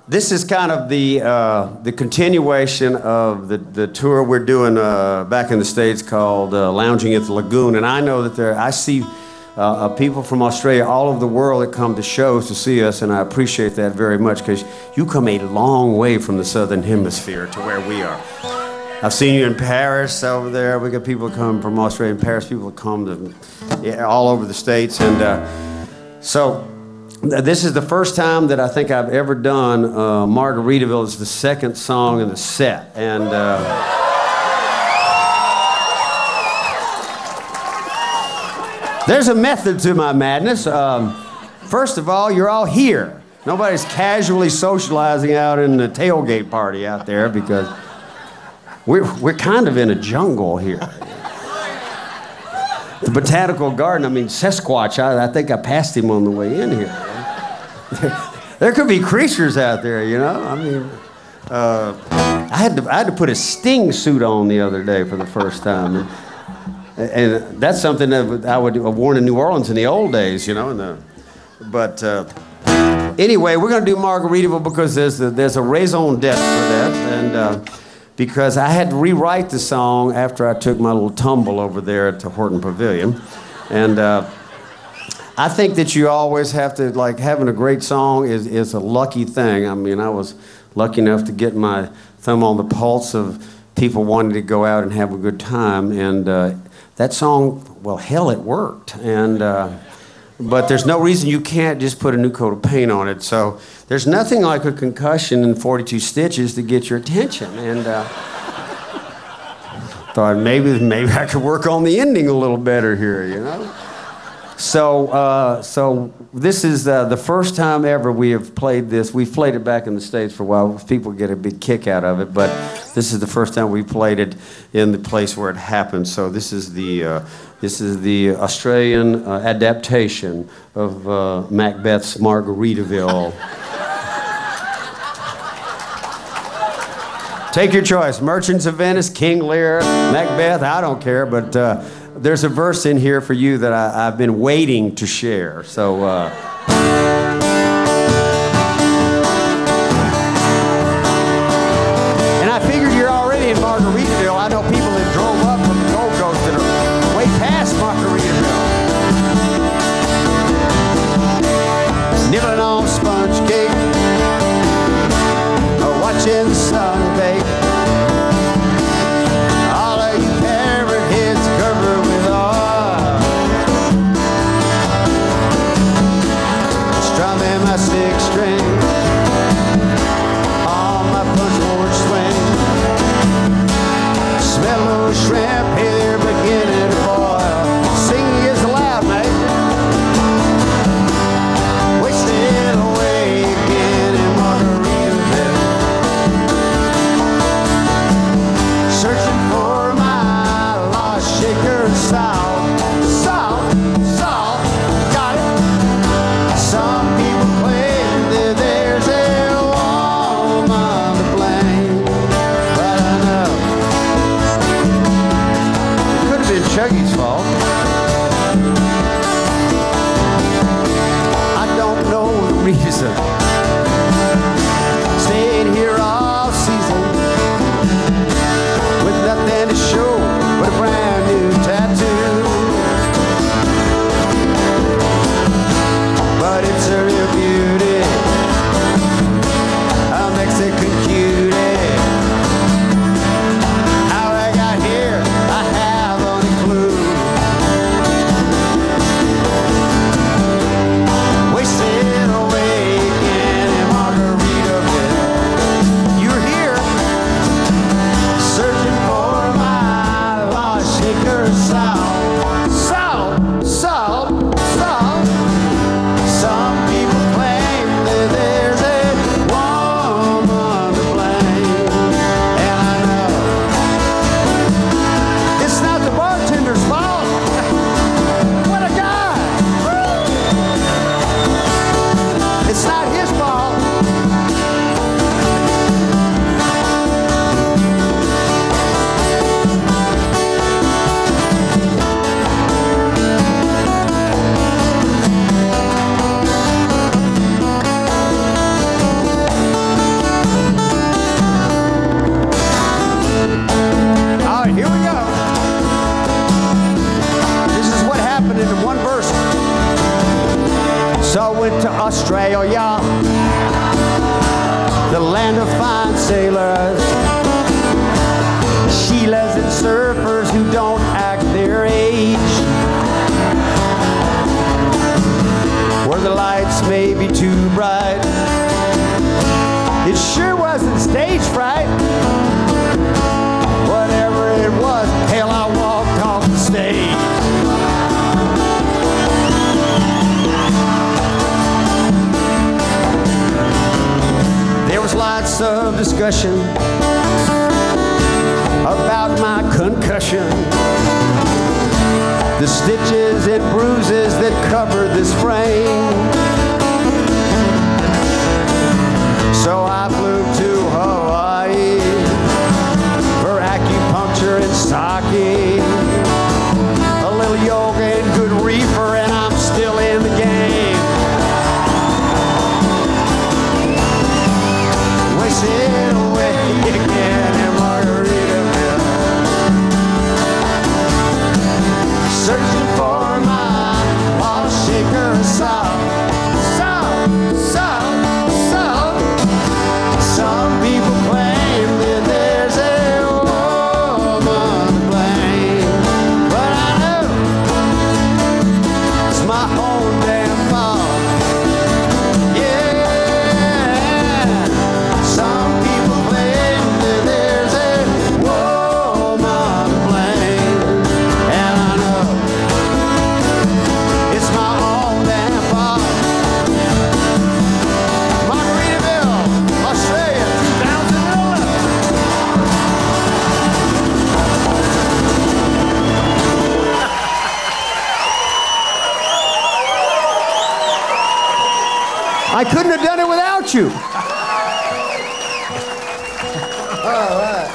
This is kind of the continuation of the tour we're doing back in the States called Lounging at the Lagoon. And I know that I see people from Australia all over the world that come to shows to see us, and I appreciate that very much because you come a long way from the Southern Hemisphere to where we are. I've seen you in Paris over there. We got people come from Australia and Paris, people come to all over the States. And so this is the first time that I think I've ever done Margaritaville. It's the second song in the set. And there's a method to my madness. First of all, you're all here. Nobody's casually socializing out in the tailgate party out there because we're kind of in a jungle here. The botanical garden, I mean, Sasquatch, I think I passed him on the way in here. There could be creatures out there, you know? I mean, I had to put a sting suit on the other day for the first time. And that's something that I would have worn in New Orleans in the old days, you know? But anyway, we're going to do Margaritaville because there's a raison d'etre for that. And because I had to rewrite the song after I took my little tumble over there at the Horton Pavilion. And I think that you always have to, like, having a great song is a lucky thing. I mean, I was lucky enough to get my thumb on the pulse of people wanting to go out and have a good time. And that song, well, hell, it worked. And but there's no reason you can't just put a new coat of paint on it. So there's nothing like a concussion and 42 stitches to get your attention. And thought maybe I could work on the ending a little better here, you know? So this is the first time ever we have played this. We've played it back in the States for a while. People get a big kick out of it, but this is the first time we played it in the place where it happened. So this is the Australian adaptation of Macbeth's Margaritaville. Take your choice. Merchants of Venice, King Lear, Macbeth, I don't care, but there's a verse in here for you that I've been waiting to share. So, and I figured you're already in Margaritaville. I know people that drove up from the Gold Coast that are way past Margaritaville. Nibbling on sponge cake, or watching the sun bake. All of you parrot heads covered with oil, strumming my six string on my punchboard swing. Smell those shrimp, hey, they're beginning to boil. Singing is loud, mate. Wasting away again in Margaritaville. sail yacht, the land of fine sailors, Sheilas and surfers who don't act their age, where the lights may be too bright. It sure wasn't stage fright. Whatever it was, hell, I walked off the stage. There was lots of discussion about my concussion, the stitches and bruises that covered this frame. So I flew to Hawaii for acupuncture and sake, a little yoga and good reefer, and I'm still in the game. Wasted away again in Margaritaville, searching for my lost shaker of salt. Some people claim that there's a woman to blame, but I know it's my own damn fault. Yeah, some people claim that there's a woman to blame, and I know it's my own damn fault. Margaritaville, Australia, 2011. I couldn't have done it without you. All right.